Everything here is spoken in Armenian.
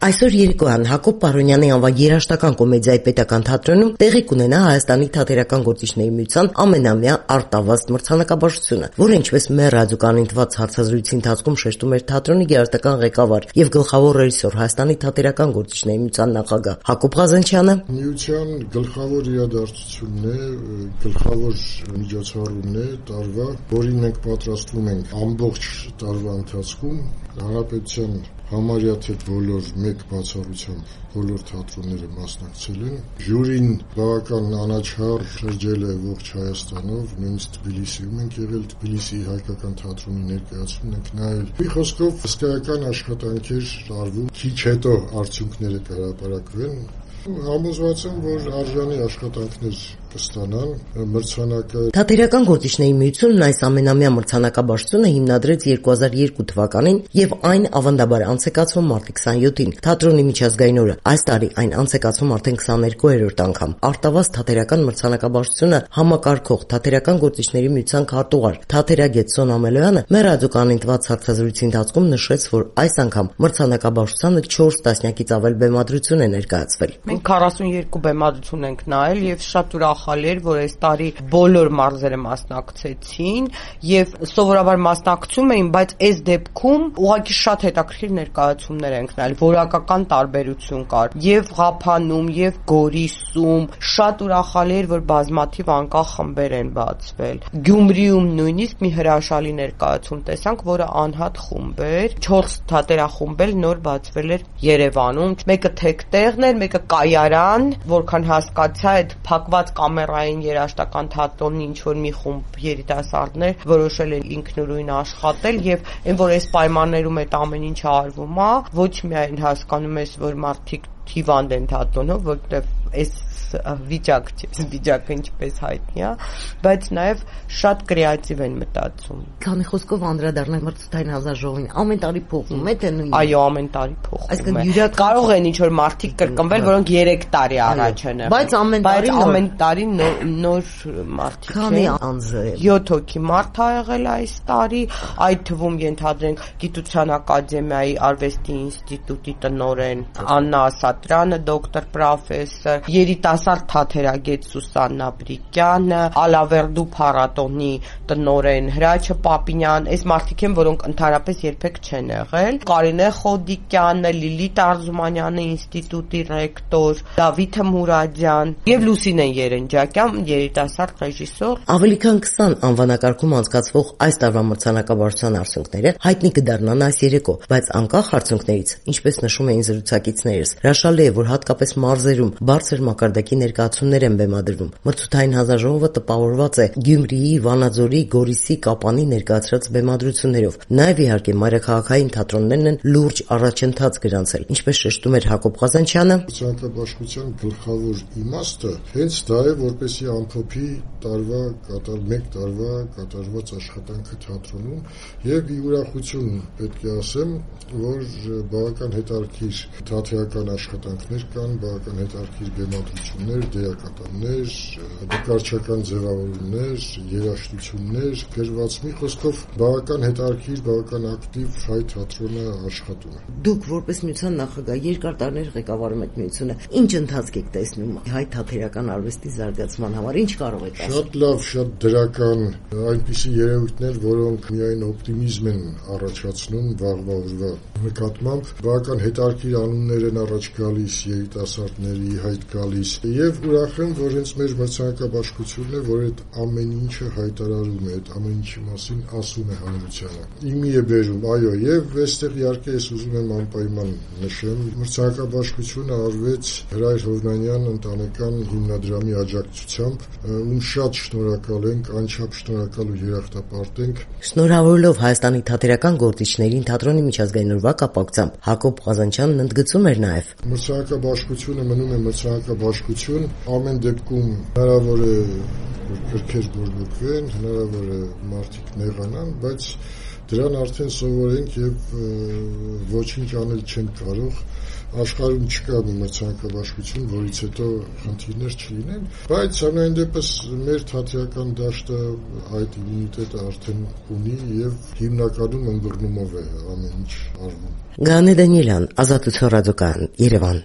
Այսօր երեկոյան Հակոբ Պարոնյանի անվան երաժշտական կոմեդիայի պետական թատրոնում տեղի կունենա Հայաստանի թատերական գործիչների միության ամենամյա արտավազդ մրցանակաբաշխությունը, որը ինչպես մեր ռադիոկայանի տված հարցազրույցի ընթացքում շեշտում էր թատրոնի գերարշտական ղեկավար եւ գլխավոր ռեժիսոր Հայաստանի թատերական գործիչների միության նախագահ Հակոբ Ղազանչյանը, միության գլխավոր իրադարձությունն է, գլխավոր միջոցառումն է տարվա, որին մենք պատրաստվում ենք ամբողջ տարվա ընթացքում հանրապետության համարյա թե բոլոր մեկ բացառությամբ բոլոր թատրոնները մասնակցել են։ Ժյուրին բավական անաչառ շրջել է ողջ Հայաստանով, նույնիսկ Թբիլիսիում ենք եղել, Թբիլիսիի հայկական թատրոնի ներկայացումն ենք նայել։ Մի խոսքով հսկայական աշխատանքեր արվում, քիչ հետո արդյունքները կհրապարակվեն։ Համոզված եմ, որ արժանի աշխատանքներ կստանան մրցանակը։ Թատերական գործիչների միությունն այս ամենամյա մրցանակաբաշխությունը հիմնադրեց 2002 թվականին եւ այն ավանդաբար անցեկացվում մարտի 27-ին թատրոնի միջազգային օրը։ Այս տարի այն անցեկացվում արդեն 22-րդ անգամ։ Արտավազդ թատերական մրցանակաբաշխությունը համակարգող թատերական գործիչների միության քարտուղար թատերագետ Սոնա Մելոյանը մեր ռադիոկայանի տված հարցազրույցի ընթացքում նշեց, որ այս անգամ մրցանակաբաշխությանը 4 տասնյակից ավել բեմադրություն է ներկայացվել։ Մենք 42 բեմադրություն ենք նայել եւ շատ ուրախալի էր, որ այս տարի բոլոր մարզերը մասնակցեցին եւ սովորաբար մասնակցում էին, բայց այս դեպքում ուղղակի շատ հետաքրքիր ներկայացումներ ենք նայել, որակական տարբերություն կար եւ Ղափանում եւ Գորիսում, շատ ուրախալի էր, որ բազմաթիվ անկախ խմբեր են բացվել։ Գյումրիում նույնիսկ մի հրաշալի ներկայացում տեսանք, որը անհատ խումբ էր, 4 թատերախումբ էլ նոր բացվել էր Երևանում, մեկը թեկտեղն էր, մեկը կայարան, որքան հասկացա, այդ փակված կամերային երաժշտական թատրոնի ինչ որ մի խումբ երիտասարդներ որոշել են ինքնուրույն աշխատել եւ այն որ այս պայմաններում այդ ամեն ինչը արվում է, ոչ միայն հասկանում ես, որ մարդիկ հիվանդ են թատրոնով, որտեղ այս վիճակը ինչպես հայտնի է, բայց նաև շատ կրեատիվ են մտածում։ Քանի խոսքով անդրադառնանք մրցութային հանձնաժողովին, ամեն տարի փոխվում է թե նույնն։ Այո, ամեն տարի փոխվում է։ Կարող են ինչ-որ մարդիկ կրկնվել, որոնք 3 տարի առաջ են եղել։ Բայց ամեն տարի նոր մարդիկ են։ Քանի անձ է։ 7 հոգի մարդ ա եղել այս տարի, այդ թվում ենթադրենք Գիտության ակադեմիայի արվեստի ինստիտուտի տնօրեն Աննա Ասատրյանը, դոկտոր պրոֆեսոր, երիտասարդ թատերագետ Սուսաննա Բրիկյանը, Ալավերդու փառատոնի տնօրեն Հրաչը Պապինյան, այս մարդիկ են, որոնք ընդհանրապես երբեք չեն եղել։ Կարինե Խոդիկյանը, Լիլիթ Արզումանյանը ինստիտուտի ռեկտոր, Դավիթ Մուրադյան եւ Լուսինեն Երենջակյան, երիտասարդ ռեժիսոր։ Ավելի քան 20 անվանակարգում անցկացվող այս տարվա մրցանակաբաշխության արդյունքները հայտնի կդառնան այս երեկո, բայց անկախ արդյունքներից, ինչպես նշում էին զրուցակիցներս, հրաշալի է, որ հատկապես մարզերում բարձր մակարդակի ներկայացումներ են բեմադրվում։ Մրցութային հանձնաժողովը տպավորված է Գյումրիի, Վանաձորի, Գորիսի, Կապանի ներկայացրած բեմադրություններով։ Նաև իհարկե մայրաքաղաքային թատրոններն են լուրջ առաջընթաց գրանցել, ինչպես շեշտում էր Հակոբ Ղազանչյանը։ Մրցանակաբաշխության գլխավոր իմաստը հենց դա է, որպեսզի ամփոփի մեկ տարվա կատարված աշխատանքը թատրոնում եւ ի ուրախություն պետք է ասեմ, որ բավական հետաքրքիր թատերական աշխատանքներ կան, բավական հետաքրքիր բեմադրություններ, դերակատարներ, նկարչական ձևավորումներ, երաժշտություններ գրված, մի խոսքով բավական հետաքրքիր, բավական ակտիվ հայ թատրոնը աշխատում է։ Դուք որպես միության նախագահ երկար տարիներ ղեկավարում եք միությունը, ինչ ընթացք եք տեսնում հայ թատերական արվեստի զարգացման համար, ինչ կարող եք ասել։ Շատ լավ, շատ դրական, այնպիսի երևույթներ, որոնք միայն օպտիմիզմ են առաջացնում վաղվա օրվա նկատմամբ, բավական հետաքրքիր անուններ են առաջ գալիս, երիտասարդների հայտ գալիս, եւ ուրախ եմ, որ հենց մեր մրցանակաբաշխությունն է, որ այդ ամեն ինչը հայտարարում է, այդ ամեն ինչի մասին ասում է հանրությանը։ Իմի է բերում, այո, եւ այստեղ իհարկե ես ուզում եմ անպայման նշեմ, մրցանակաբաշխությունը արվեց Հրայր Հովնանյան ընտանեկան հիմնադրամի աջակցությամբ, ում շատ շնորհակալ ենք, անչափ շնորհակալ ու երախտապարտ ենք։ Շնորհավորելով Հայաստանի թատերական գործիչներին թատրոնի միջազգային օրվա կապակցությամբ Հակոբ Ղազանչյանն ընդգծում էր նաև. Մրցանակաբաշխությունը մնում է մրցանակաբաշխություն, ամեն դեպքում հնարավոր է որ քրքեր բորբոքվեն, հնարավոր է մարդիկ նեղանան, բայց Դրան արդեն սովորենք եւ ոչինչ անել չենք կարող։ Աշխարհում չկա մի մրցանակաբաշխություն, որից հետո խնդիրներ չլինեն, բայց ամեն դեպս մեր թատիական դաշտը այդ իմունիտետը արդեն ունի եւ հիմնականում ըմբռնումով է ամեն ինչ արվում։ Գանե Դանիելյան, Ազատություն ռադիոկայան, Երևան։